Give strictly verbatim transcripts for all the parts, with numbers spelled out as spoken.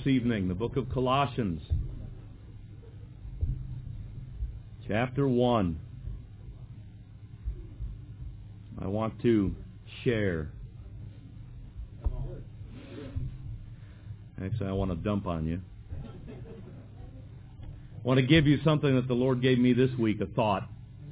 this evening, the book of Colossians, chapter one. I want to share. Actually, I want to dump on you. I want to give you something that the Lord gave me this week, a thought.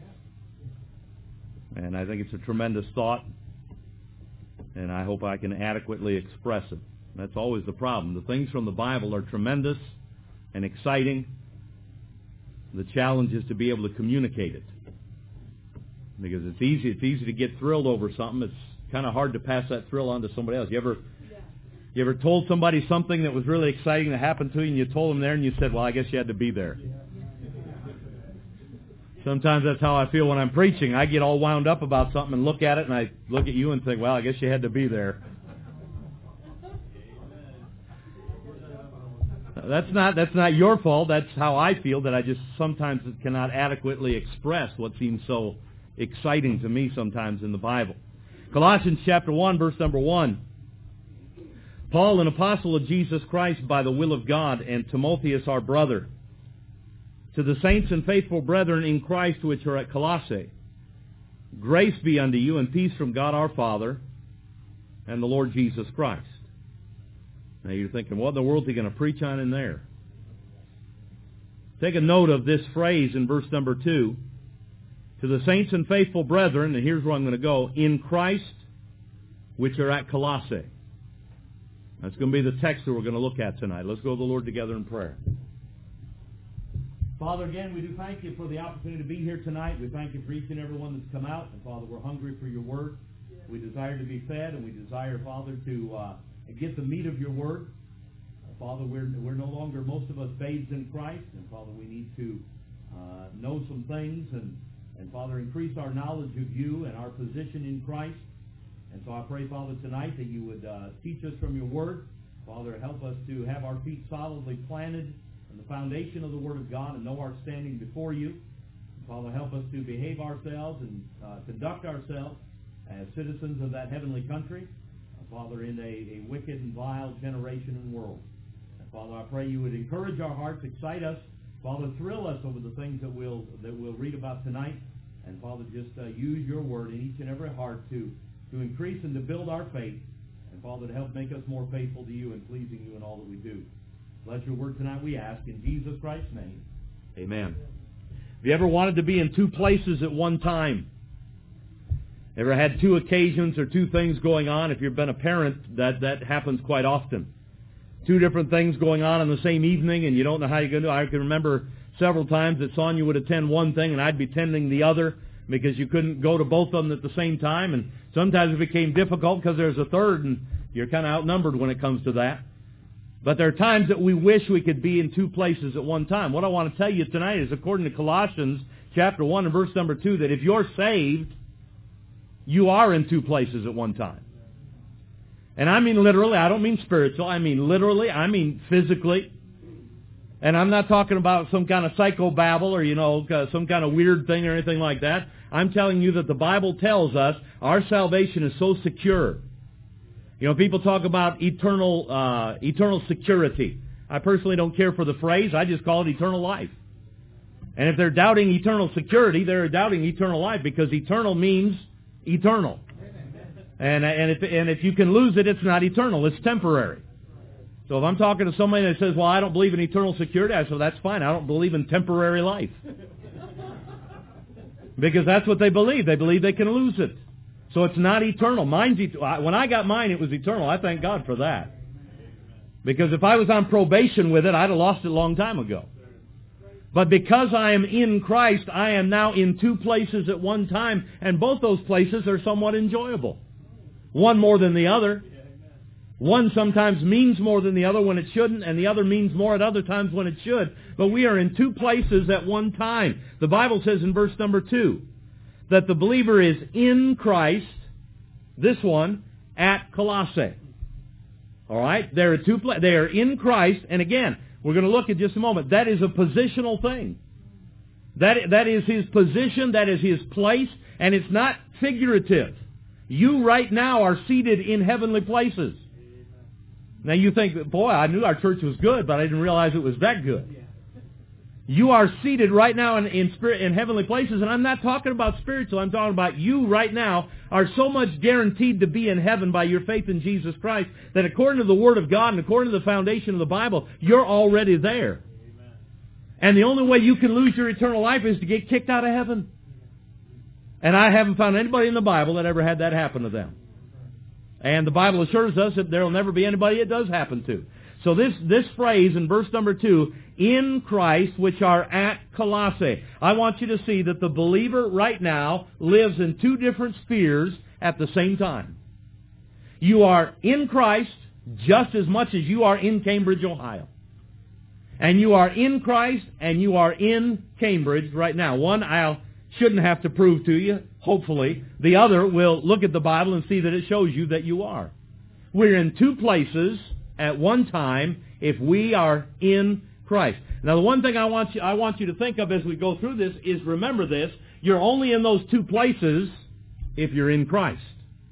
And I think it's a tremendous thought. And I hope I can adequately express it. That's always the problem. The things from the Bible are tremendous and exciting. The challenge is to be able to communicate it. Because it's easy, it's easy to get thrilled over something. It's kind of hard to pass that thrill on to somebody else. You ever, you ever told somebody something that was really exciting that happened to you, and you told them there, and you said, "Well, I guess you had to be there." Sometimes that's how I feel when I'm preaching. I get all wound up about something and look at it, and I look at you and think, "Well, I guess you had to be there." That's not that's not your fault. That's how I feel, that I just sometimes cannot adequately express what seems so exciting to me sometimes in the Bible. Colossians chapter one, verse number one. Paul, an apostle of Jesus Christ by the will of God, and Timotheus, our brother, to the saints and faithful brethren in Christ which are at Colossae, grace be unto you and peace from God our Father and the Lord Jesus Christ. Now you're thinking, what in the world is he going to preach on in there? Take a note of this phrase in verse number two. To the saints and faithful brethren, and here's where I'm going to go, in Christ which are at Colossae. That's going to be the text that we're going to look at tonight. Let's go to the Lord together in prayer. Father, again, we do thank you for the opportunity to be here tonight. We thank you for each and every one that's come out. And Father, we're hungry for your word. We desire to be fed, and we desire, Father, to uh, get the meat of your word. Uh, Father, we're, we're no longer, most of us, babes in Christ. And Father, we need to uh, know some things and And, Father, increase our knowledge of you and our position in Christ. And so I pray, Father, tonight that you would uh, teach us from your word. Father, help us to have our feet solidly planted in the foundation of the word of God and know our standing before you. And, Father, help us to behave ourselves and uh, conduct ourselves as citizens of that heavenly country. Uh, Father, in a, a wicked and vile generation and world. And, Father, I pray you would encourage our hearts, excite us. Father, thrill us over the things that we'll that we'll read about tonight. And, Father, just uh, use your word in each and every heart to, to increase and to build our faith. And, Father, to help make us more faithful to you and pleasing you in all that we do. Bless your word tonight, we ask, in Jesus Christ's name. Amen. Have you ever wanted to be in two places at one time? Ever had two occasions or two things going on? If you've been a parent, that, that happens quite often. Two different things going on in the same evening, and you don't know how you're going to do it. I can remember several times that Sonia would attend one thing, and I'd be attending the other, because you couldn't go to both of them at the same time. And sometimes it became difficult because there's a third, and you're kind of outnumbered when it comes to that. But there are times that we wish we could be in two places at one time. What I want to tell you tonight is, according to Colossians chapter one and verse number two, that if you're saved, you are in two places at one time. And I mean literally. I don't mean spiritual. I mean literally. I mean physically. And I'm not talking about some kind of psychobabble or, you know, some kind of weird thing or anything like that. I'm telling you that the Bible tells us our salvation is so secure. You know, people talk about eternal uh, eternal security. I personally don't care for the phrase. I just call it eternal life. And if they're doubting eternal security, they're doubting eternal life, because eternal means eternal. And, and, if, and if you can lose it, it's not eternal. It's temporary. So if I'm talking to somebody that says, well, I don't believe in eternal security, I say, well, that's fine. I don't believe in temporary life. Because that's what they believe. They believe they can lose it. So it's not eternal. Mine's et- when I got mine, it was eternal. I thank God for that. Because if I was on probation with it, I'd have lost it a long time ago. But because I am in Christ, I am now in two places at one time, and both those places are somewhat enjoyable. One more than the other. One sometimes means more than the other when it shouldn't, and the other means more at other times when it should. But we are in two places at one time. The Bible says in verse number two that the believer is in Christ, this one, at Colossae. All right? There are two pla- they are in Christ, and again, we're going to look at just a moment. That is a positional thing. That, that is his position, that is his place, and it's not figurative. You right now are seated in heavenly places. Now you think, boy, I knew our church was good, but I didn't realize it was that good. You are seated right now in, in spirit in heavenly places, and I'm not talking about spiritual. I'm talking about you right now are so much guaranteed to be in heaven by your faith in Jesus Christ that according to the Word of God and according to the foundation of the Bible, you're already there. Amen. And the only way you can lose your eternal life is to get kicked out of heaven. And I haven't found anybody in the Bible that ever had that happen to them. And the Bible assures us that there will never be anybody it does happen to. So this, this phrase in verse number two, in Christ, which are at Colossae. I want you to see that the believer right now lives in two different spheres at the same time. You are in Christ just as much as you are in Cambridge, Ohio. And you are in Christ and you are in Cambridge right now. One I shouldn't have to prove to you, hopefully. The other will look at the Bible and see that it shows you that you are. We're in two places at one time if we are in Christ. Now the one thing I want you I want you to think of as we go through this is remember this, you're only in those two places if you're in Christ.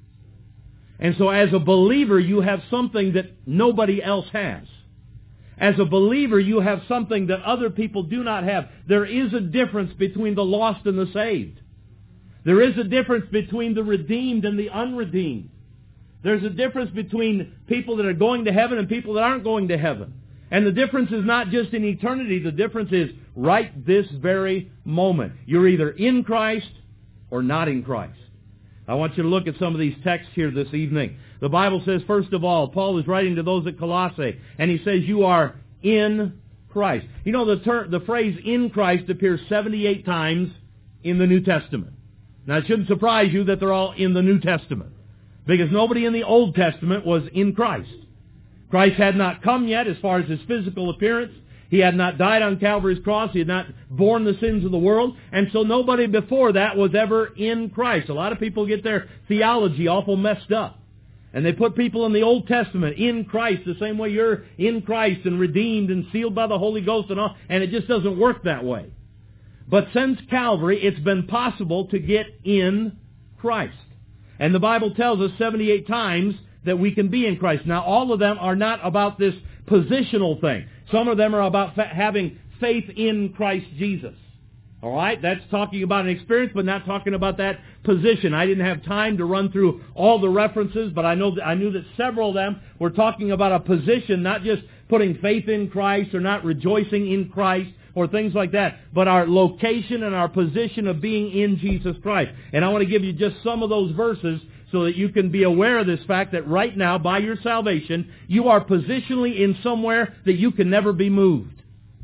And so as a believer you have something that nobody else has. As a believer you have something that other people do not have. There is a difference between the lost and the saved. There is a difference between the redeemed and the unredeemed. There's a difference between people that are going to heaven and people that aren't going to heaven. And the difference is not just in eternity. The difference is right this very moment. You're either in Christ or not in Christ. I want you to look at some of these texts here this evening. The Bible says, first of all, Paul is writing to those at Colossae, and he says, you are in Christ. You know, the, ter- the phrase in Christ appears seventy-eight times in the New Testament. Now, it shouldn't surprise you that they're all in the New Testament, because nobody in the Old Testament was in Christ. Christ had not come yet as far as his physical appearance. He had not died on Calvary's cross. He had not borne the sins of the world. And so nobody before that was ever in Christ. A lot of people get their theology awful messed up. And they put people in the Old Testament in Christ the same way you're in Christ and redeemed and sealed by the Holy Ghost and all. And it just doesn't work that way. But since Calvary, it's been possible to get in Christ. And the Bible tells us seventy-eight times that we can be in Christ. Now, all of them are not about this positional thing. Some of them are about fa- having faith in Christ Jesus. All right? That's talking about an experience, but not talking about that position. I didn't have time to run through all the references, but I know that, I knew that several of them were talking about a position, not just putting faith in Christ or not rejoicing in Christ or things like that, but our location and our position of being in Jesus Christ. And I want to give you just some of those verses so that you can be aware of this fact that right now, by your salvation, you are positionally in somewhere that you can never be moved.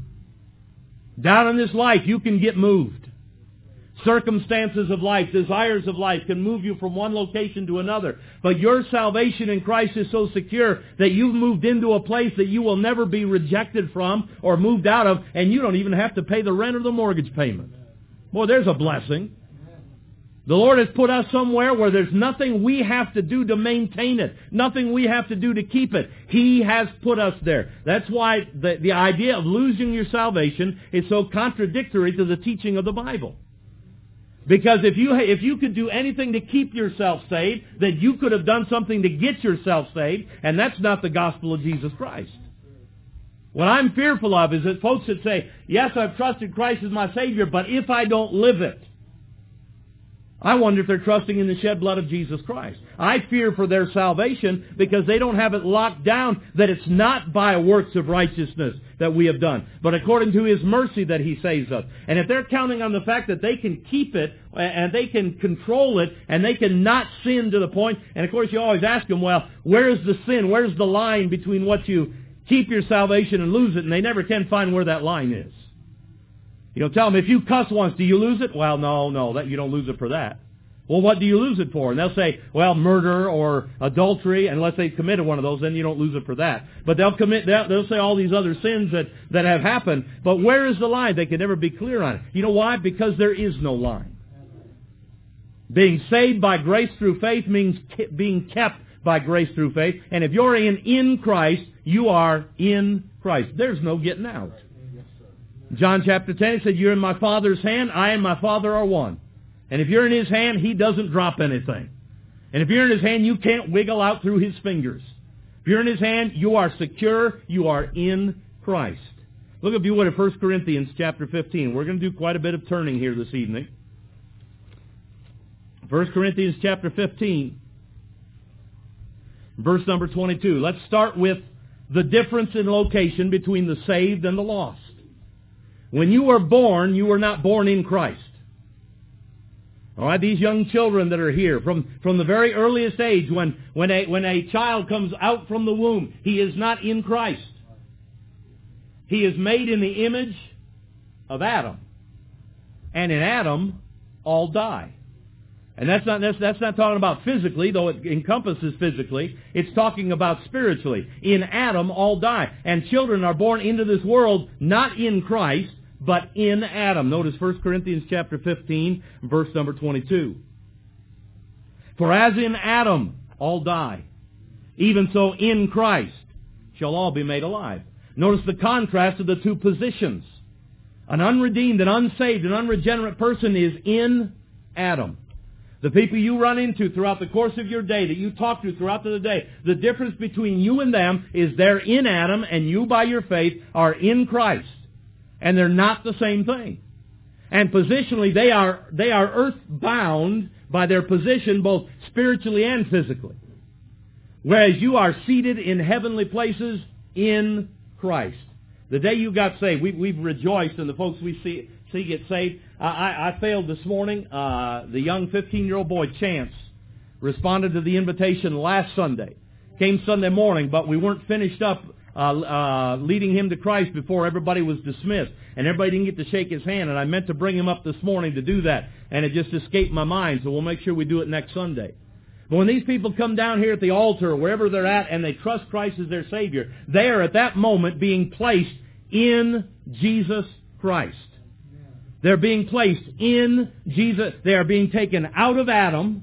Down in this life, you can get moved. Circumstances of life, desires of life can move you from one location to another. But your salvation in Christ is so secure that you've moved into a place that you will never be rejected from or moved out of, and you don't even have to pay the rent or the mortgage payment. Boy, there's a blessing. The Lord has put us somewhere where there's nothing we have to do to maintain it. Nothing we have to do to keep it. He has put us there. That's why the, the idea of losing your salvation is so contradictory to the teaching of the Bible. Because if you if you could do anything to keep yourself saved, then you could have done something to get yourself saved, and that's not the gospel of Jesus Christ. What I'm fearful of is that folks that say, yes, I've trusted Christ as my Savior, but if I don't live it, I wonder if they're trusting in the shed blood of Jesus Christ. I fear for their salvation because they don't have it locked down that it's not by works of righteousness that we have done, but according to His mercy that He saves us. And if they're counting on the fact that they can keep it and they can control it and they can not sin to the point, and of course you always ask them, well, where's the sin? Where's the line between what you keep your salvation and lose it? And they never can find where that line is. You know, tell them, if you cuss once, do you lose it? Well, no, no, that you don't lose it for that. Well, what do you lose it for? And they'll say, well, murder or adultery, unless they committed one of those, then you don't lose it for that. But they'll commit, they'll say all these other sins that, that have happened. But where is the line? They can never be clear on it. You know why? Because there is no line. Being saved by grace through faith means being kept by grace through faith. And if you're in, in Christ, you are in Christ. There's no getting out. John chapter ten said, you're in my Father's hand, I and my Father are one. And if you're in His hand, He doesn't drop anything. And if you're in His hand, you can't wiggle out through His fingers. If you're in His hand, you are secure. You are in Christ. Look, if you would, at First Corinthians chapter fifteen. We're going to do quite a bit of turning here this evening. First Corinthians chapter fifteen, verse number twenty-two. Let's start with the difference in location between the saved and the lost. When you were born, you were not born in Christ. All right, these young children that are here, from, from the very earliest age, when, when, a, when a child comes out from the womb, he is not in Christ. He is made in the image of Adam. And in Adam, all die. And that's not, that's, that's not talking about physically, though it encompasses physically. It's talking about spiritually. In Adam, all die. And children are born into this world not in Christ, but in Adam. Notice First Corinthians chapter fifteen, verse number twenty-two. For as in Adam all die, even so in Christ shall all be made alive. Notice the contrast of the two positions. An unredeemed, an unsaved, an unregenerate person is in Adam. The people you run into throughout the course of your day, that you talk to throughout the day, the difference between you and them is they're in Adam, and you by your faith are in Christ. And they're not the same thing. And positionally, they are, they are earthbound by their position, both spiritually and physically. Whereas you are seated in heavenly places in Christ. The day you got saved, we, we've rejoiced in the folks we see, see get saved. I, I, I failed this morning. Uh, the young fifteen-year-old boy, Chance, responded to the invitation last Sunday. Came Sunday morning, but we weren't finished up uh, uh, leading him to Christ before everybody was dismissed. And everybody didn't get to shake his hand. And I meant to bring him up this morning to do that. And it just escaped my mind, so we'll make sure we do it next Sunday. But when these people come down here at the altar, or wherever they're at, and they trust Christ as their Savior, they are at that moment being placed in Jesus Christ. They're being placed in Jesus. They are being taken out of Adam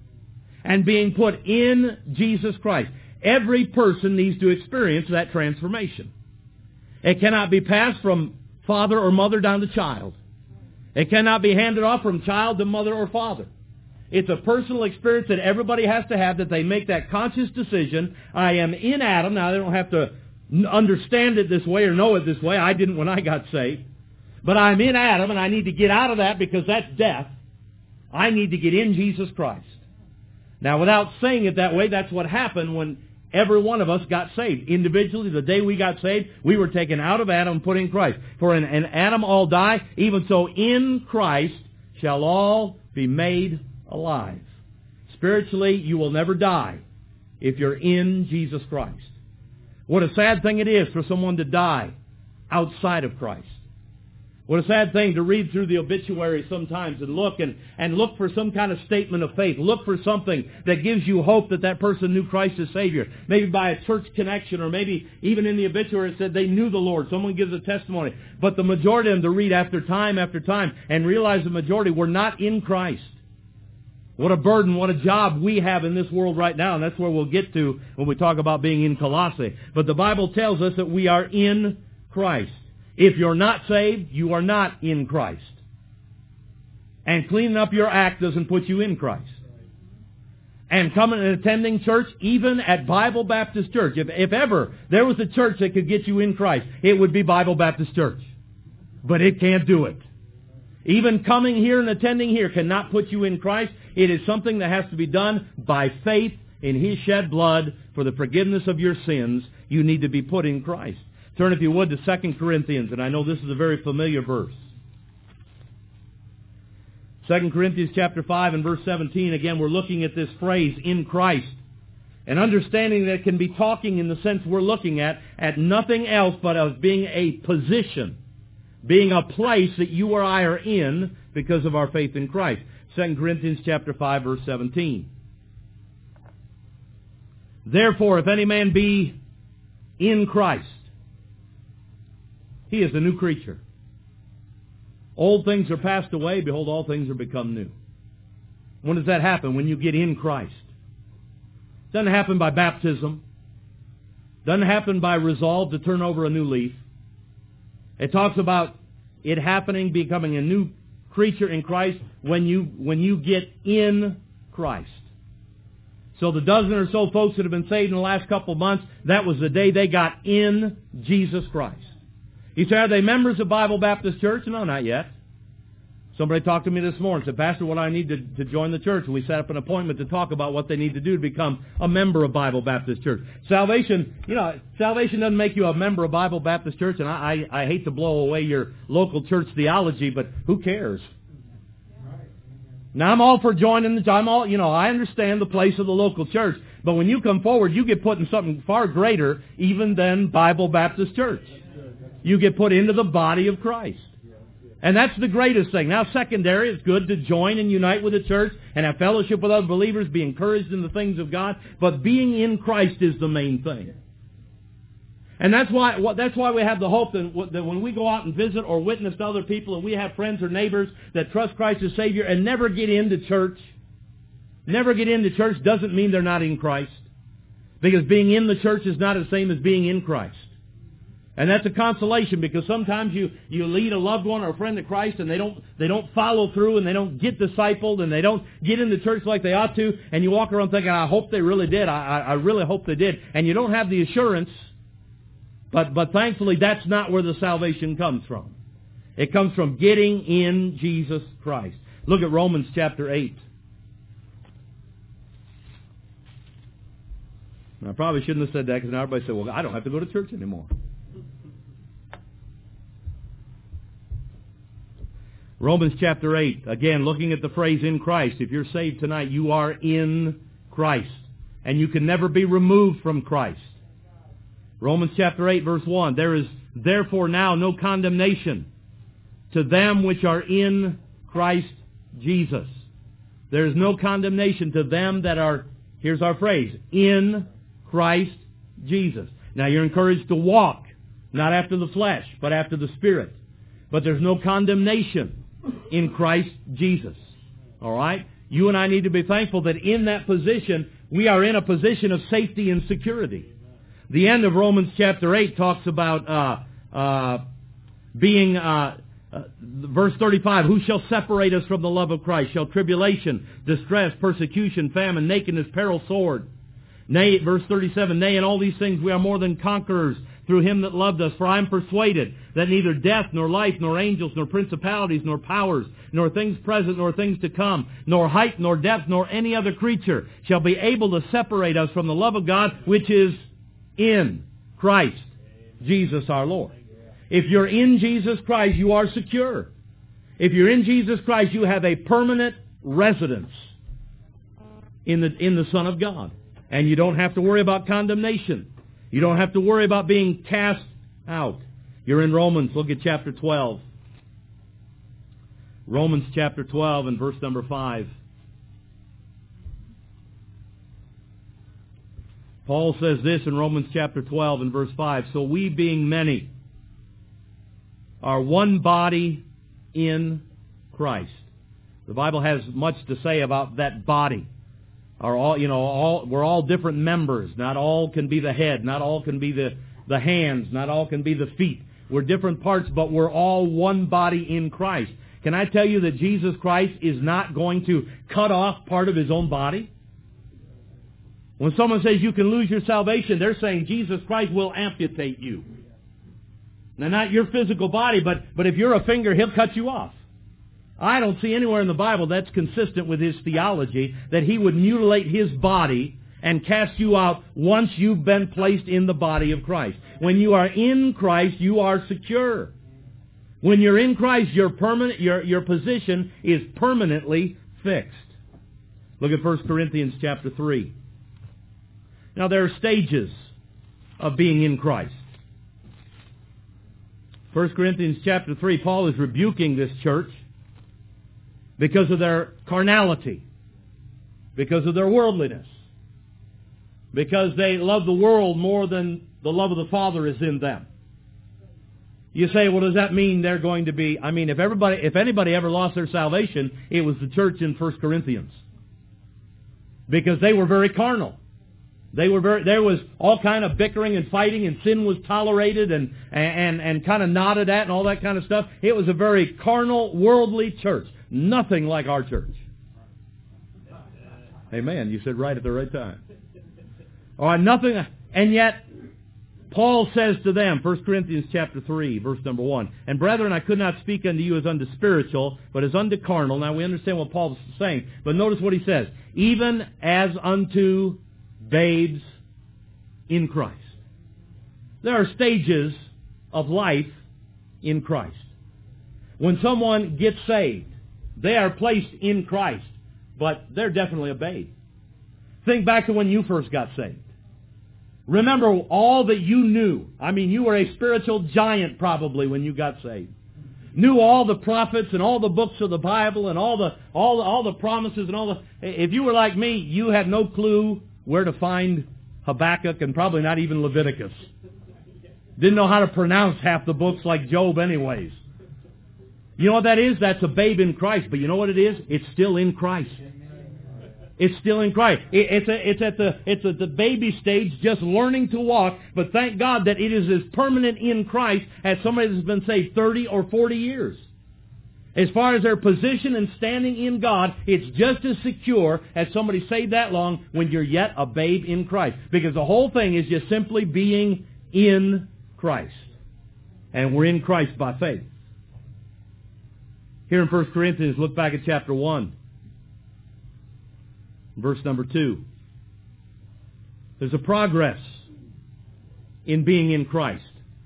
and being put in Jesus Christ. Every person needs to experience that transformation. It cannot be passed from father or mother down to child. It cannot be handed off from child to mother or father. It's a personal experience that everybody has to have, that they make that conscious decision. I am in Adam. Now, they don't have to understand it this way or know it this way. I didn't when I got saved. But I'm in Adam, and I need to get out of that because that's death. I need to get in Jesus Christ. Now, without saying it that way, that's what happened when every one of us got saved. Individually, the day we got saved, we were taken out of Adam and put in Christ. For in, in Adam all die, even so in Christ shall all be made alive. Spiritually, you will never die if you're in Jesus Christ. What a sad thing it is for someone to die outside of Christ. What a sad thing to read through the obituary sometimes and look and, and look for some kind of statement of faith. Look for something that gives you hope that that person knew Christ as Savior. Maybe by a church connection, or maybe even in the obituary it said they knew the Lord. Someone gives a testimony. But the majority of them to read after time after time and realize the majority were not in Christ. What a burden, what a job we have in this world right now, and that's where we'll get to when we talk about being in Colossae. But the Bible tells us that we are in Christ. If you're not saved, you are not in Christ. And cleaning up your act doesn't put you in Christ. And coming and attending church, even at Bible Baptist Church, if, if ever there was a church that could get you in Christ, it would be Bible Baptist Church. But it can't do it. Even coming here and attending here cannot put you in Christ. It is something that has to be done by faith in His shed blood for the forgiveness of your sins. You need to be put in Christ. Turn, if you would, to Second Corinthians, and I know this is a very familiar verse. Second Corinthians chapter five and verse seventeen, again, we're looking at this phrase, in Christ, and understanding that it can be talking in the sense we're looking at, at nothing else but as being a position, being a place that you or I are in because of our faith in Christ. Second Corinthians chapter five, verse seventeen. Therefore, if any man be in Christ, he is a new creature. Old things are passed away. Behold, all things are become new. When does that happen? When you get in Christ. It doesn't happen by baptism. It doesn't happen by resolve to turn over a new leaf. It talks about it happening, becoming a new creature in Christ when you, when you get in Christ. So the dozen or so folks that have been saved in the last couple of months, that was the day they got in Jesus Christ. You say, are they members of Bible Baptist Church? No, not yet. Somebody talked to me this morning and said, Pastor, what do I need to, to join the church? And we set up an appointment to talk about what they need to do to become a member of Bible Baptist Church. Salvation, you know, salvation doesn't make you a member of Bible Baptist Church, and I, I, I hate to blow away your local church theology, but who cares? Now, I'm all for joining the, I'm all, you know, I understand the place of the local church, but when you come forward, you get put in something far greater even than Bible Baptist Church. You get put into the body of Christ. And that's the greatest thing. Now, secondary, it's good to join and unite with the church and have fellowship with other believers, be encouraged in the things of God, but being in Christ is the main thing. And that's why that's why we have the hope that, that when we go out and visit or witness to other people and we have friends or neighbors that trust Christ as Savior and never get into church, never get into church doesn't mean they're not in Christ. Because being in the church is not the same as being in Christ. And that's a consolation, because sometimes you, you lead a loved one or a friend to Christ and they don't they don't follow through and they don't get discipled and they don't get into church like they ought to, and you walk around thinking, I hope they really did, I, I really hope they did. And you don't have the assurance, but, but thankfully that's not where the salvation comes from. It comes from getting in Jesus Christ. Look at Romans chapter eight. Now, I probably shouldn't have said that, because now everybody said, well, I don't have to go to church anymore. Romans chapter eight, again, looking at the phrase in Christ. If you're saved tonight, you are in Christ. And you can never be removed from Christ. Romans chapter eight, verse one, there is therefore now no condemnation to them which are in Christ Jesus. There is no condemnation to them that are, here's our phrase, in Christ Jesus. Now you're encouraged to walk, not after the flesh, but after the Spirit. But there's no condemnation in Christ Jesus. All right? You and I need to be thankful that in that position, we are in a position of safety and security. The end of Romans chapter eight talks about uh, uh, being, uh, uh, verse thirty-five, who shall separate us from the love of Christ? Shall tribulation, distress, persecution, famine, nakedness, peril, sword? Nay, verse thirty-seven, nay, in all these things we are more than conquerors through Him that loved us. For I am persuaded that neither death, nor life, nor angels, nor principalities, nor powers, nor things present, nor things to come, nor height, nor depth, nor any other creature shall be able to separate us from the love of God, which is in Christ Jesus our Lord. If you're in Jesus Christ, you are secure. If you're in Jesus Christ, you have a permanent residence in the, in the Son of God. And you don't have to worry about condemnation. You don't have to worry about being cast out. You're in Romans. Look at chapter twelve. Romans chapter twelve and verse number five. Paul says this in Romans chapter twelve and verse five. So we, being many, are one body in Christ. The Bible has much to say about that body. Are all, you know, all, we're all different members. Not all can be the head. Not all can be the, the hands. Not all can be the feet. We're different parts, but we're all one body in Christ. Can I tell you that Jesus Christ is not going to cut off part of His own body? When someone says you can lose your salvation, they're saying Jesus Christ will amputate you. Now, not your physical body, but, but if you're a finger, He'll cut you off. I don't see anywhere in the Bible that's consistent with His theology that He would mutilate His body and cast you out once you've been placed in the body of Christ. When you are in Christ, you are secure. When you're in Christ, your permanent, your, your position is permanently fixed. Look at First Corinthians chapter three. Now there are stages of being in Christ. First Corinthians chapter three, Paul is rebuking this church because of their carnality, because of their worldliness, because they love the world more than the love of the Father is in them. You say, well, does that mean they're going to be, I mean, if everybody, if anybody ever lost their salvation, it was the church in First Corinthians. Because they were very carnal. They were very, there was all kind of bickering and fighting, and sin was tolerated and, and, and kind of nodded at and all that kind of stuff. It was a very carnal, worldly church. Nothing like our church. Amen. You said right at the right time. All right, nothing, and yet Paul says to them, First Corinthians chapter three, verse number one, "And brethren, I could not speak unto you as unto spiritual, but as unto carnal." Now we understand what Paul is saying, but notice what he says. "Even as unto babes in Christ." There are stages of life in Christ. When someone gets saved, they are placed in Christ, but they're definitely a babe. Think back to when you first got saved. Remember all that you knew. I mean, you were a spiritual giant probably when you got saved. Knew all the prophets and all the books of the Bible and all the all the, all the promises and all the... If you were like me, you had no clue where to find Habakkuk and probably not even Leviticus. Didn't know how to pronounce half the books like Job anyways. You know what that is? That's a babe in Christ. But you know what it is? It's still in Christ. It's still in Christ. It, it's, a, it's at the it's at the baby stage, just learning to walk. But thank God that it is as permanent in Christ as somebody that's been saved thirty or forty years. As far as their position and standing in God, it's just as secure as somebody saved that long when you're yet a babe in Christ. Because the whole thing is just simply being in Christ. And we're in Christ by faith. Here in First Corinthians, look back at chapter one. Verse number two. There's a progress in being in Christ.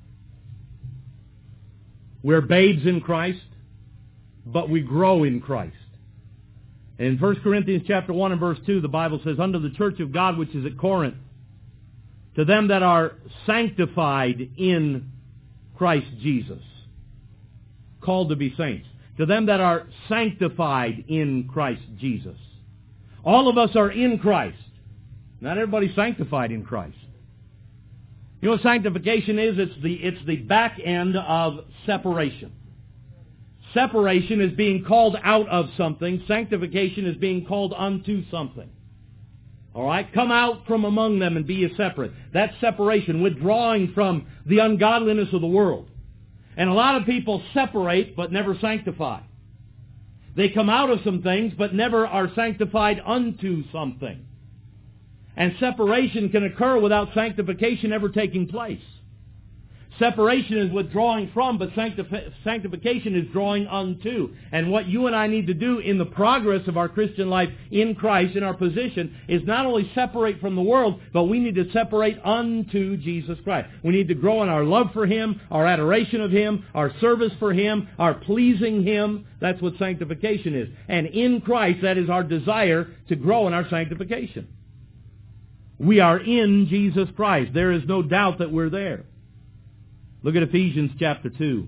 We're babes in Christ, but we grow in Christ. And in First Corinthians chapter one and verse two, the Bible says, "Unto the church of God which is at Corinth, to them that are sanctified in Christ Jesus," called to be saints. To them that are sanctified in Christ Jesus. All of us are in Christ. Not everybody's sanctified in Christ. You know what sanctification is? It's the, it's the back end of separation. Separation is being called out of something. Sanctification is being called unto something. All right? Come out from among them and be ye separate. That's separation, withdrawing from the ungodliness of the world. And a lot of people separate but never sanctify. They come out of some things, but never are sanctified unto something. And separation can occur without sanctification ever taking place. Separation is withdrawing from, but sanctif- sanctification is drawing unto. And what you and I need to do in the progress of our Christian life in Christ, in our position, is not only separate from the world, but we need to separate unto Jesus Christ. We need to grow in our love for Him, our adoration of Him, our service for Him, our pleasing Him. That's what sanctification is. And in Christ, that is our desire to grow in our sanctification. We are in Jesus Christ. There is no doubt that we're there. Look at Ephesians chapter two.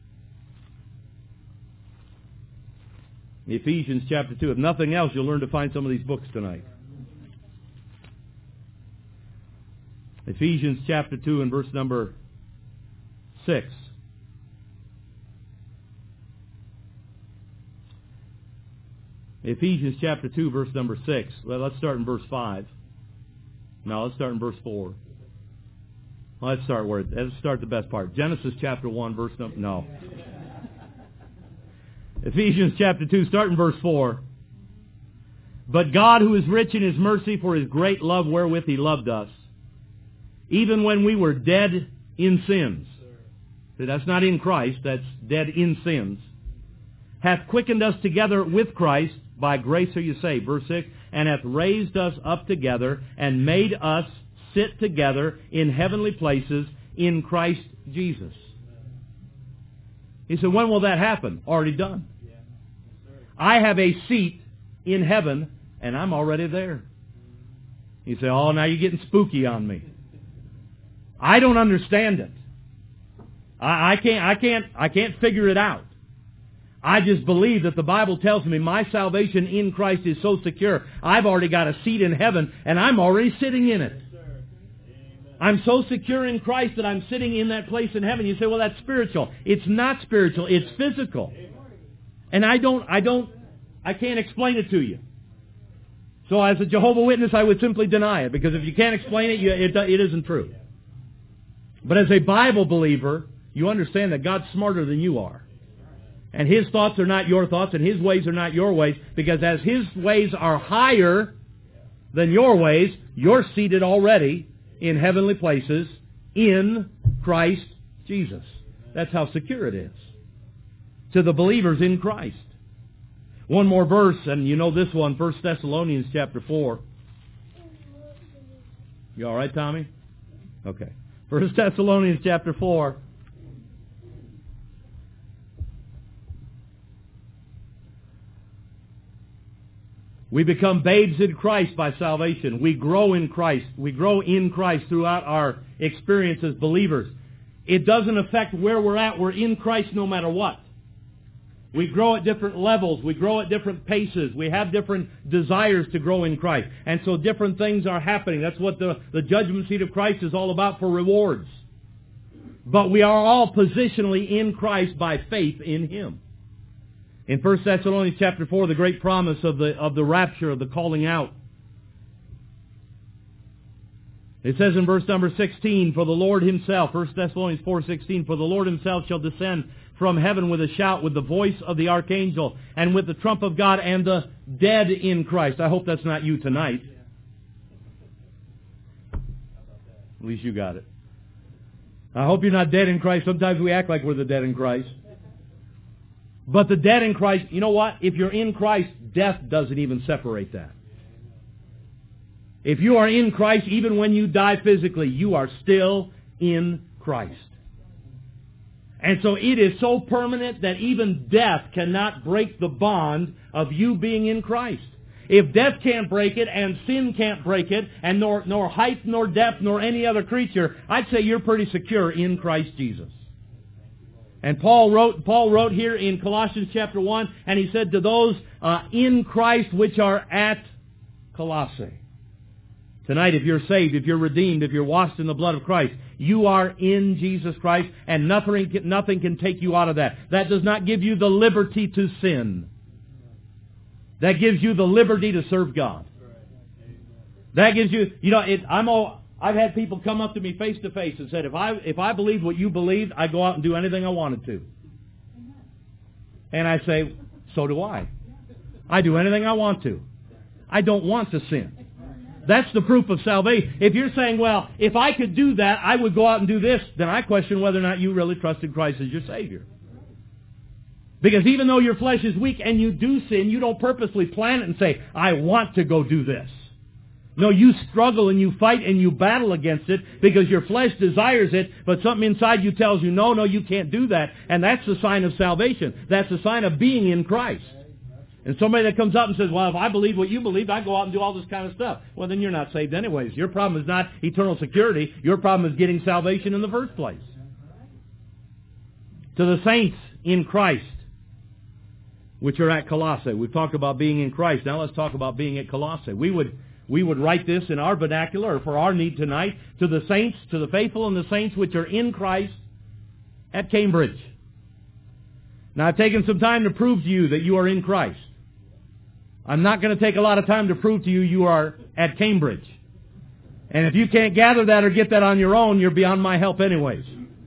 Ephesians chapter two. If nothing else, you'll learn to find some of these books tonight. Ephesians chapter two and verse number six. Ephesians chapter two, verse number six. Well, let's start in verse five. No, let's start in verse four. Let's start where let's start the best part. Genesis chapter one, verse number no. Ephesians chapter two, start in verse four. "But God, who is rich in His mercy, for His great love wherewith He loved us, even when we were dead in sins." See, that's not in Christ, that's dead in sins. "Hath quickened us together with Christ, by grace are you saved." Verse six. "And hath raised us up together, and made us sit together in heavenly places in Christ Jesus." He said, when will that happen? Already done. I have a seat in heaven, and I'm already there. You say, oh, now you're getting spooky on me. I don't understand it. I, I can't, I can't, I can't figure it out. I just believe that the Bible tells me my salvation in Christ is so secure. I've already got a seat in heaven, and I'm already sitting in it. I'm so secure in Christ that I'm sitting in that place in heaven. You say, well, that's spiritual. It's not spiritual. It's physical. And I don't, I don't, I can't explain it to you. So as a Jehovah's Witness, I would simply deny it, because if you can't explain it, you, it, it isn't true. But as a Bible believer, you understand that God's smarter than you are. And His thoughts are not your thoughts, and His ways are not your ways, because as His ways are higher, than your ways. You're seated already in heavenly places in Christ Jesus. That's how secure it is to the believers in Christ. One more verse, and you know this one, First Thessalonians chapter four. You all right, Tommy? Okay. First Thessalonians chapter four. We become babes in Christ by salvation. We grow in Christ. We grow in Christ throughout our experience as believers. It doesn't affect where we're at. We're in Christ no matter what. We grow at different levels. We grow at different paces. We have different desires to grow in Christ. And so different things are happening. That's what the, the judgment seat of Christ is all about, for rewards. But we are all positionally in Christ by faith in Him. In First Thessalonians chapter four, the great promise of the of the rapture, of the calling out. It says in verse number sixteen, for the Lord Himself, First Thessalonians four sixteen, for the Lord Himself shall descend from heaven with a shout, with the voice of the archangel, and with the trump of God, and the dead in Christ. I hope that's not you tonight. At least you got it. I hope you're not dead in Christ. Sometimes we act like we're the dead in Christ. But the dead in Christ, you know what? If you're in Christ, death doesn't even separate that. If you are in Christ, even when you die physically, you are still in Christ. And so it is so permanent that even death cannot break the bond of you being in Christ. If death can't break it, and sin can't break it, and nor, nor height, nor depth, nor any other creature, I'd say you're pretty secure in Christ Jesus. And Paul wrote, Paul wrote here in Colossians chapter one, and he said to those uh, in Christ which are at Colossae. Tonight, if you're saved, if you're redeemed, if you're washed in the blood of Christ, you are in Jesus Christ, and nothing, nothing can take you out of that. That does not give you the liberty to sin. That gives you the liberty to serve God. That gives you, you know, it, I'm all... I've had people come up to me face to face and said, if I if I believed what you believed, I'd go out and do anything I wanted to. And I say, so do I. I do anything I want to. I don't want to sin. That's the proof of salvation. If you're saying, well, if I could do that, I would go out and do this, then I question whether or not you really trusted Christ as your Savior. Because even though your flesh is weak and you do sin, you don't purposely plan it and say, I want to go do this. No, you struggle and you fight and you battle against it because your flesh desires it, but something inside you tells you, no, no, you can't do that. And that's the sign of salvation. That's the sign of being in Christ. And somebody that comes up and says, well, if I believe what you believe, I go out and do all this kind of stuff. Well, then you're not saved anyways. Your problem is not eternal security. Your problem is getting salvation in the first place. To the saints in Christ, which are at Colossae. We've talked about being in Christ. Now let's talk about being at Colossae. We would... We would write this in our vernacular, or for our need tonight, to the saints, to the faithful and the saints which are in Christ at Cambridge. Now, I've taken some time to prove to you that you are in Christ. I'm not going to take a lot of time to prove to you you are at Cambridge. And if you can't gather that or get that on your own, you're beyond my help anyways.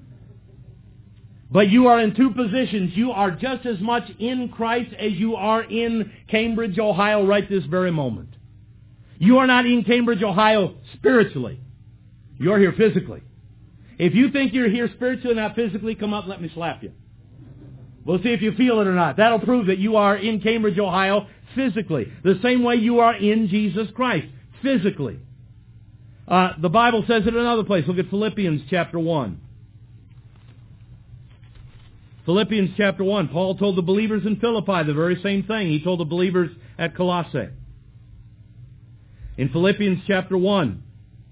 But you are in two positions. You are just as much in Christ as you are in Cambridge, Ohio, right this very moment. You are not in Cambridge, Ohio, spiritually. You're here physically. If you think you're here spiritually, not physically, come up and let me slap you. We'll see if you feel it or not. That'll prove that you are in Cambridge, Ohio, physically. The same way you are in Jesus Christ, physically. Uh, the Bible says it in another place. Look at Philippians chapter one. Philippians chapter one. Paul told the believers in Philippi the very same thing. He told the believers at Colossae. In Philippians chapter one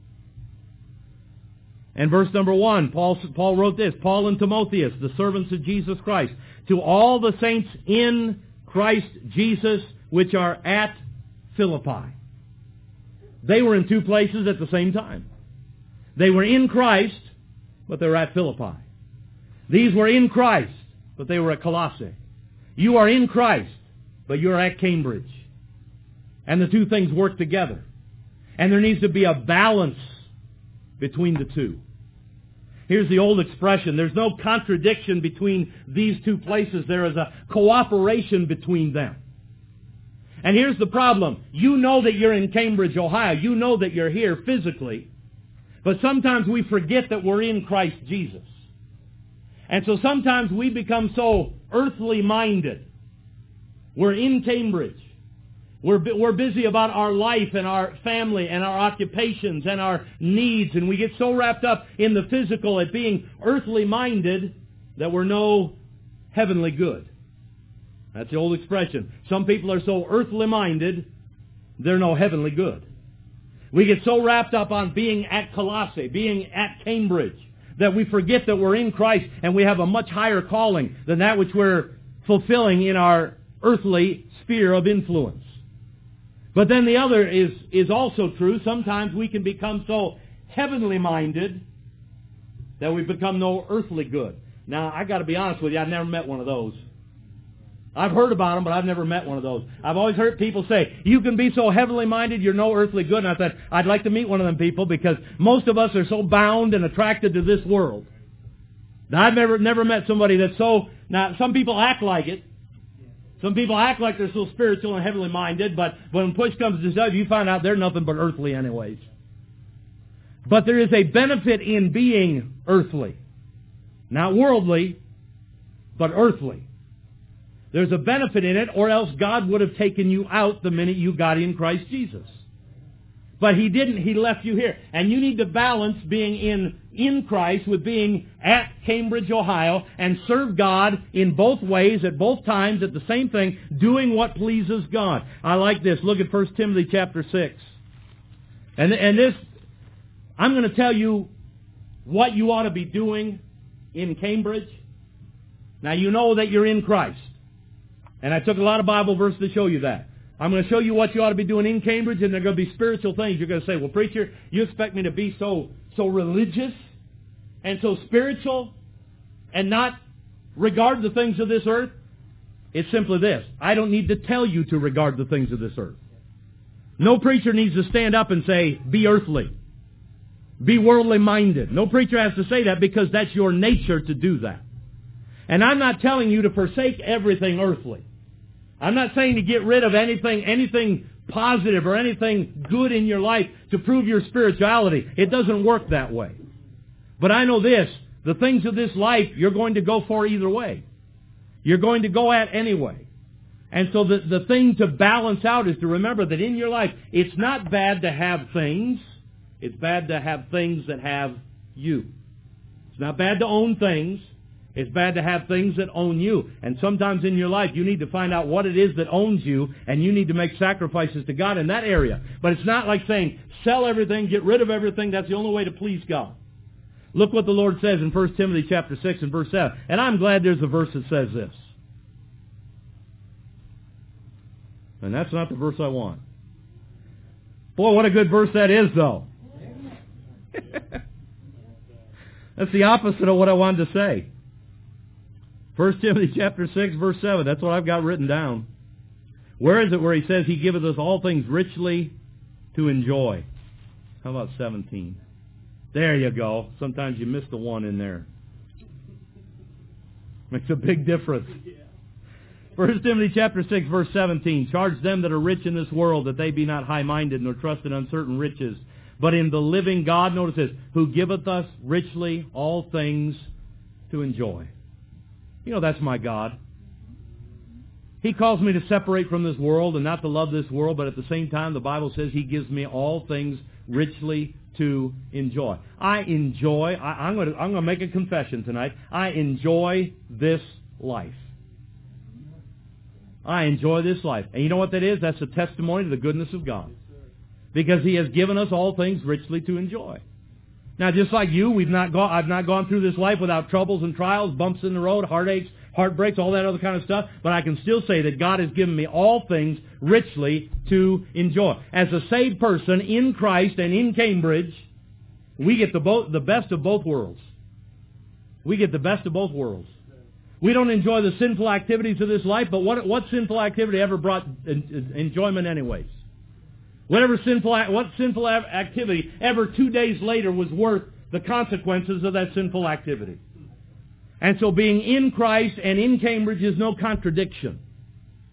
and verse number one, Paul, Paul wrote this, Paul and Timotheus, the servants of Jesus Christ, to all the saints in Christ Jesus which are at Philippi. They were in two places at the same time. They were in Christ, but they were at Philippi. These were in Christ, but they were at Colossae. You are in Christ, but you're at Cambridge. And the two things work together. And there needs to be a balance between the two. Here's the old expression. There's no contradiction between these two places. There is a cooperation between them. And here's the problem. You know that you're in Cambridge, Ohio. You know that you're here physically. But sometimes we forget that we're in Christ Jesus. And so sometimes we become so earthly minded. We're in Cambridge. We're, we're busy about our life and our family and our occupations and our needs. And we get so wrapped up in the physical at being earthly minded that we're no heavenly good. That's the old expression. Some people are so earthly minded, they're no heavenly good. We get so wrapped up on being at Colossae, being at Cambridge, that we forget that we're in Christ and we have a much higher calling than that which we're fulfilling in our earthly sphere of influence. But then the other is, is also true. Sometimes we can become so heavenly minded that we become no earthly good. Now, I got to be honest with you, I've never met one of those. I've heard about them, but I've never met one of those. I've always heard people say, you can be so heavenly minded, you're no earthly good. And I said, I'd like to meet one of them people because most of us are so bound and attracted to this world. Now, I've never never met somebody that's so... Now, some people act like it. Some people act like they're so spiritual and heavenly minded, but when push comes to shove, you find out they're nothing but earthly anyways. But there is a benefit in being earthly. Not worldly, but earthly. There's a benefit in it, or else God would have taken you out the minute you got in Christ Jesus. But He didn't. He left you here. And you need to balance being in, in Christ with being at Cambridge, Ohio, and serve God in both ways, at both times, at the same thing, doing what pleases God. I like this. Look at First Timothy chapter six. And, and this, I'm going to tell you what you ought to be doing in Cambridge. Now, you know that you're in Christ. And I took a lot of Bible verses to show you that. I'm going to show you what you ought to be doing in Cambridge, and they're going to be spiritual things. You're going to say, well, preacher, you expect me to be so so religious and so spiritual and not regard the things of this earth? It's simply this. I don't need to tell you to regard the things of this earth. No preacher needs to stand up and say, be earthly. Be worldly minded. No preacher has to say that because that's your nature to do that. And I'm not telling you to forsake everything earthly. I'm not saying to get rid of anything, anything positive or anything good in your life to prove your spirituality. It doesn't work that way. But I know this, the things of this life you're going to go for either way. You're going to go at anyway. And so the, the thing to balance out is to remember that in your life, it's not bad to have things. It's bad to have things that have you. It's not bad to own things. It's bad to have things that own you. And sometimes in your life, you need to find out what it is that owns you, and you need to make sacrifices to God in that area. But it's not like saying, sell everything, get rid of everything. That's the only way to please God. Look what the Lord says in First Timothy chapter six and verse seven. And I'm glad there's a verse that says this. And that's not the verse I want. Boy, what a good verse that is, though. That's the opposite of what I wanted to say. First Timothy chapter six, verse seven. That's what I've got written down. Where is it where he says he giveth us all things richly to enjoy? How about seventeen? There you go. Sometimes you miss the one in there. Makes a big difference. First Timothy chapter six, verse seventeen. Charge them that are rich in this world that they be not high-minded nor trust in uncertain riches, but in the living God, notice this, who giveth us richly all things to enjoy. You know, that's my God. He calls me to separate from this world and not to love this world, but at the same time, the Bible says He gives me all things richly to enjoy. I enjoy, I, I'm going to, I'm going to make a confession tonight. I enjoy this life. I enjoy this life. And you know what that is? That's a testimony to the goodness of God. Because He has given us all things richly to enjoy. Now, just like you, we've not gone, I've not gone through this life without troubles and trials, bumps in the road, heartaches, heartbreaks, all that other kind of stuff. But I can still say that God has given me all things richly to enjoy. As a saved person in Christ and in Cambridge, we get the, both, the best of both worlds. We get the best of both worlds. We don't enjoy the sinful activities of this life, but what, what sinful activity ever brought enjoyment anyways? Whatever sinful, what sinful activity ever two days later was worth the consequences of that sinful activity. And so being in Christ and in Cambridge is no contradiction.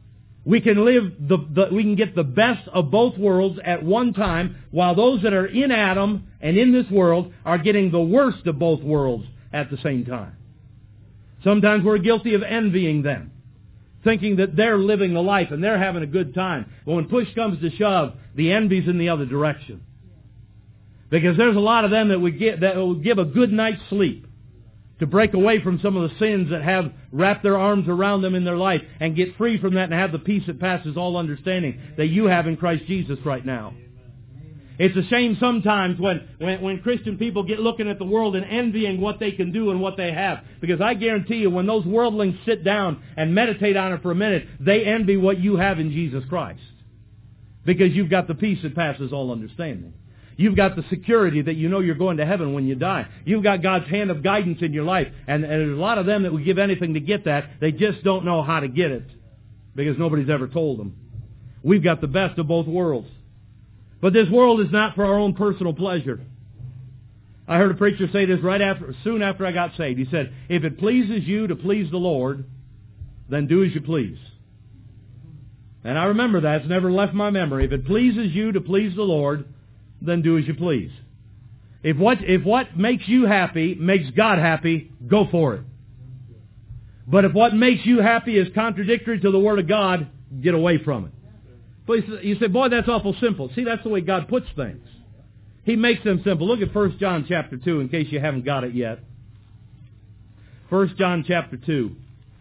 We can live the, the we can get the best of both worlds at one time, while those that are in Adam and in this world are getting the worst of both worlds at the same time. Sometimes we're guilty of envying them, thinking that they're living the life and they're having a good time. But when push comes to shove, the envy's in the other direction. Because there's a lot of them that would get that would give a good night's sleep to break away from some of the sins that have wrapped their arms around them in their life and get free from that and have the peace that passes all understanding that you have in Christ Jesus right now. It's a shame sometimes when, when, when Christian people get looking at the world and envying what they can do and what they have. Because I guarantee you, when those worldlings sit down and meditate on it for a minute, they envy what you have in Jesus Christ. Because you've got the peace that passes all understanding. You've got the security that you know you're going to heaven when you die. You've got God's hand of guidance in your life. And, and there's a lot of them that would give anything to get that. They just don't know how to get it. Because nobody's ever told them. We've got the best of both worlds. But this world is not for our own personal pleasure. I heard a preacher say this right after, soon after I got saved. He said, if it pleases you to please the Lord, then do as you please. And I remember that. It's never left my memory. If it pleases you to please the Lord, then do as you please. If what, if what makes you happy makes God happy, go for it. But if what makes you happy is contradictory to the Word of God, get away from it. But you say, boy, that's awful simple. See, that's the way God puts things. He makes them simple. Look at First John chapter two in case you haven't got it yet. First John chapter two.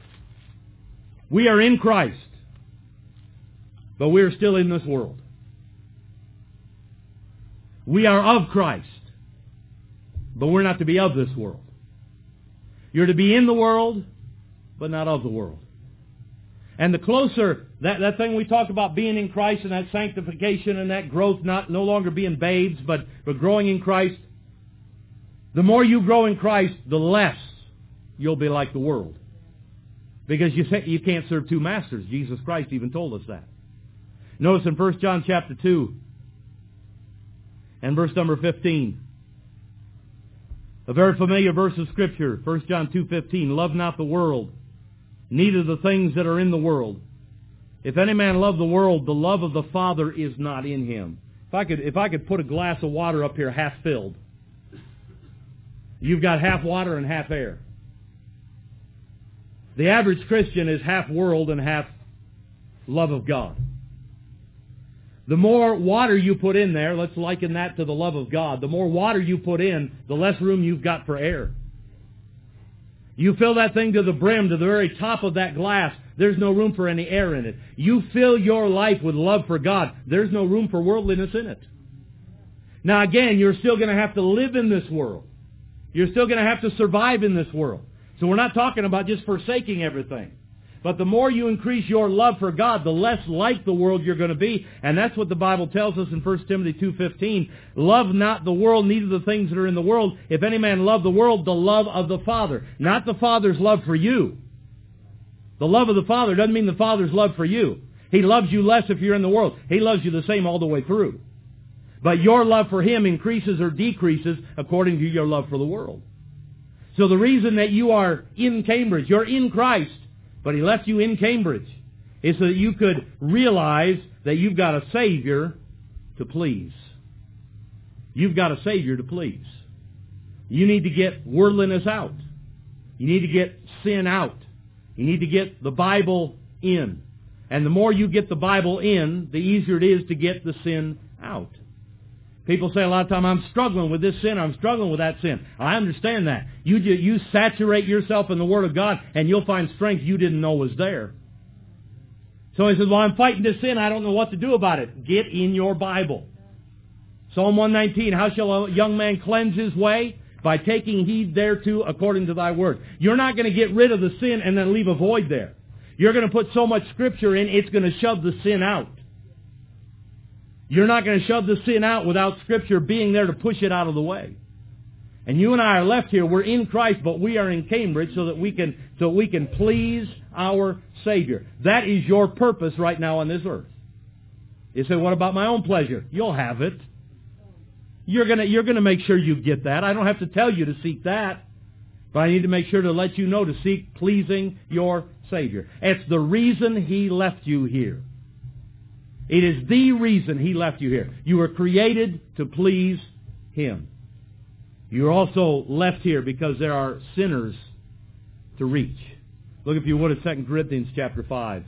We are in Christ, but we are still in this world. We are of Christ, but we're not to be of this world. You're to be in the world, but not of the world. And the closer, that, that thing we talk about being in Christ and that sanctification and that growth, not no longer being babes, but, but growing in Christ, the more you grow in Christ, the less you'll be like the world. Because you, say, you can't serve two masters. Jesus Christ even told us that. Notice in First John chapter two and verse number fifteen. A very familiar verse of Scripture, First John two fifteen. Love not the world, neither the things that are in the world. If any man love the world, the love of the Father is not in him. If I could, if I could put a glass of water up here half filled, you've got half water and half air. The average Christian is half world and half love of God. The more water you put in there, let's liken that to the love of God. The more water you put in, the less room you've got for air. You fill that thing to the brim, to the very top of that glass, there's no room for any air in it. You fill your life with love for God, there's no room for worldliness in it. Now again, you're still going to have to live in this world. You're still going to have to survive in this world. So we're not talking about just forsaking everything. But the more you increase your love for God, the less like the world you're going to be. And that's what the Bible tells us in First Timothy two fifteen. Love not the world, neither the things that are in the world. If any man love the world, the love of the Father. Not the Father's love for you. The love of the Father doesn't mean the Father's love for you. He loves you less if you're in the world. He loves you the same all the way through. But your love for Him increases or decreases according to your love for the world. So the reason that you are in Cambridge, you're in Christ, but He left you in Cambridge, is so that you could realize that you've got a Savior to please. You've got a Savior to please. You need to get worldliness out. You need to get sin out. You need to get the Bible in. And the more you get the Bible in, the easier it is to get the sin out. People say a lot of time, I'm struggling with this sin, I'm struggling with that sin. I understand that. You, you saturate yourself in the Word of God, and you'll find strength you didn't know was there. So he says, well, I'm fighting this sin, I don't know what to do about it. Get in your Bible. Psalm one nineteen, how shall a young man cleanse his way? By taking heed thereto according to thy word. You're not going to get rid of the sin and then leave a void there. You're going to put so much Scripture in, it's going to shove the sin out. You're not going to shove the sin out without Scripture being there to push it out of the way. And you and I are left here. We're in Christ, but we are in Cambridge so that we can so we can please our Savior. That is your purpose right now on this earth. You say, what about my own pleasure? You'll have it. You're going to, you're going to make sure you get that. I don't have to tell you to seek that. But I need to make sure to let you know to seek pleasing your Savior. It's the reason He left you here. It is the reason He left you here. You were created to please Him. You're also left here because there are sinners to reach. Look, if you would, at Second Corinthians chapter five.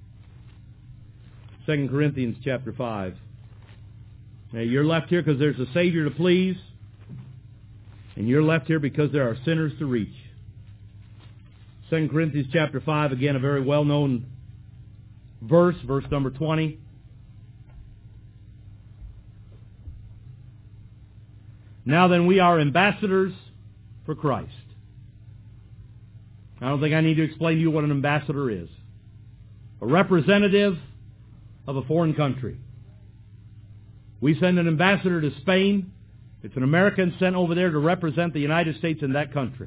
Second Corinthians chapter five. Now, you're left here because there's a Savior to please, and you're left here because there are sinners to reach. Second Corinthians chapter five, again, a very well-known verse, verse number twenty. Now then, we are ambassadors for Christ. I don't think I need to explain to you what an ambassador is. A representative of a foreign country. We send an ambassador to Spain. It's an American sent over there to represent the United States in that country.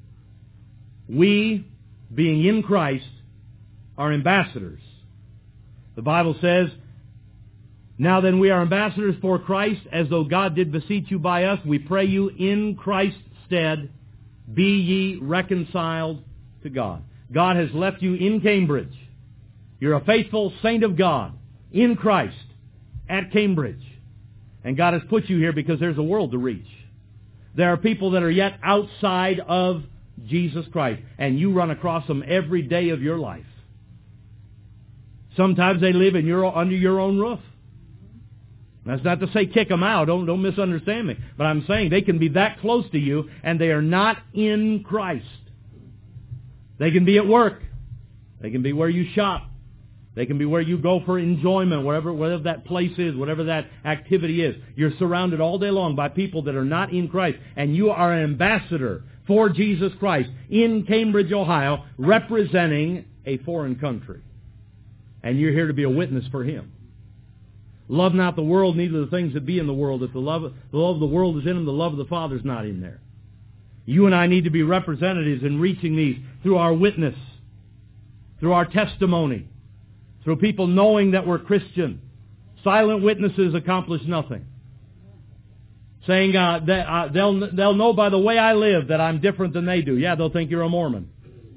We, being in Christ, are ambassadors. The Bible says, now then we are ambassadors for Christ, as though God did beseech you by us. We pray you in Christ's stead, be ye reconciled to God. God has left you in Cambridge. You're a faithful saint of God in Christ at Cambridge. And God has put you here because there's a world to reach. There are people that are yet outside of Jesus Christ, and you run across them every day of your life. Sometimes they live in your, under your own roof. That's not to say kick them out. Don't, don't misunderstand me. But I'm saying they can be that close to you, and they are not in Christ. They can be at work. They can be where you shop. They can be where you go for enjoyment, wherever, whatever that place is, whatever that activity is. You're surrounded all day long by people that are not in Christ, and you are an ambassador for Jesus Christ in Cambridge, Ohio, representing a foreign country. And you're here to be a witness for Him. Love not the world, neither the things that be in the world. If the love, the love of the world is in them, the love of the Father is not in there. You and I need to be representatives in reaching these through our witness, through our testimony, through people knowing that we're Christian. Silent witnesses accomplish nothing. Saying uh, that uh, they'll they'll know by the way I live that I'm different than they do. Yeah, they'll think you're a Mormon.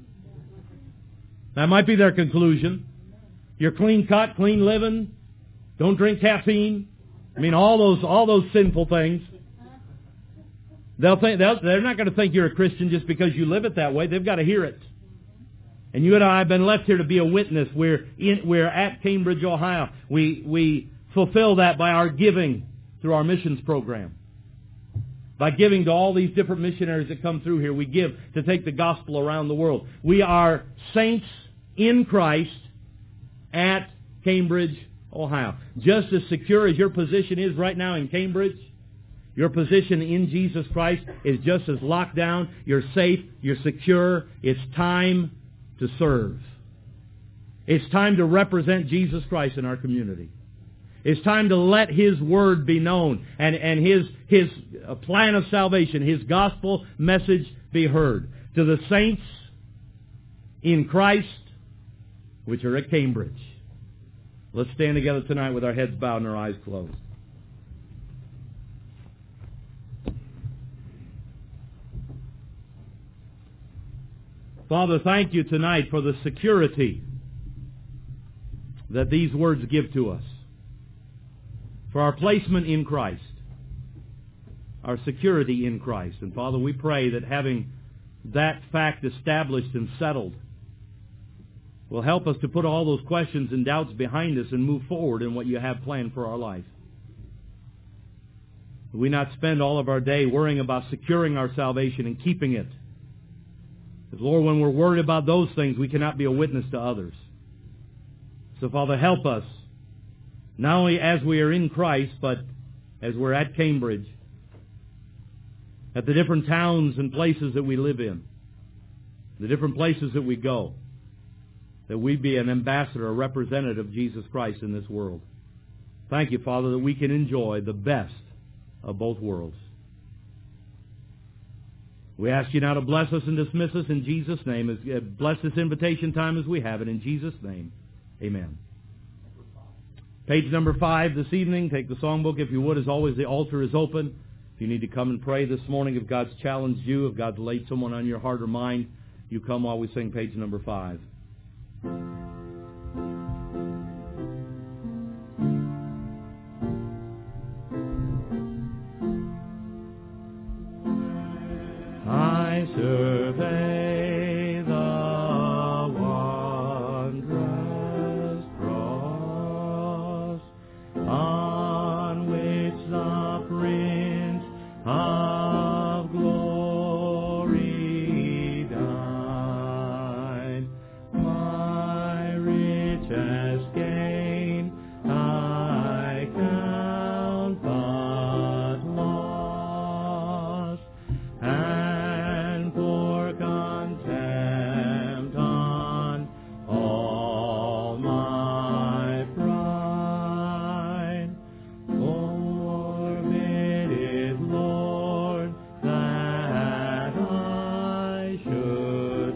That might be their conclusion. You're clean cut, clean living. Don't drink caffeine. I mean, all those all those sinful things. They'll think they'll, they're not going to think you're a Christian just because you live it that way. They've got to hear it. And you and I have been left here to be a witness. We're in, we're at Cambridge, Ohio. We we fulfill that by our giving through our missions program. By giving to all these different missionaries that come through here, we give to take the gospel around the world. We are saints in Christ at Cambridge, Ohio. Just as secure as your position is right now in Cambridge, your position in Jesus Christ is just as locked down. You're safe. You're secure. It's time to serve. It's time to represent Jesus Christ in our community. It's time to let His Word be known and, and His, His plan of salvation, His gospel message be heard. To the saints in Christ, which are at Cambridge. Let's stand together tonight with our heads bowed and our eyes closed. Father, thank you tonight for the security that these words give to us. For our placement in Christ. Our security in Christ. And Father, we pray that having that fact established and settled will help us to put all those questions and doubts behind us and move forward in what you have planned for our life. We not spend all of our day worrying about securing our salvation and keeping it. Because, Lord, when we're worried about those things, we cannot be a witness to others. So, Father, help us, not only as we are in Christ, but as we're at Cambridge, at the different towns and places that we live in, the different places that we go, that we be an ambassador, a representative of Jesus Christ in this world. Thank you, Father, that we can enjoy the best of both worlds. We ask you now to bless us and dismiss us in Jesus' name. As, bless this invitation time as we have it. In Jesus' name, amen. Page number five this evening. Take the songbook if you would. As always, the altar is open. If you need to come and pray this morning, if God's challenged you, if God's laid someone on your heart or mind, you come while we sing page number five. I survey the wondrous cross on which the Prince of glory died. My richest gain I count but loss, and for contempt on all my pride. Forbid it, Lord, that I should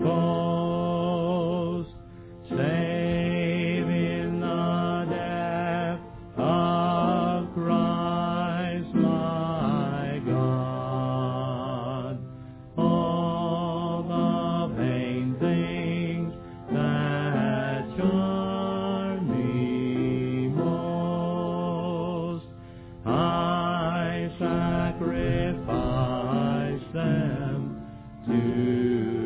boast, save in the death of Christ my God. All the vain things that charm me most, I sacrifice them to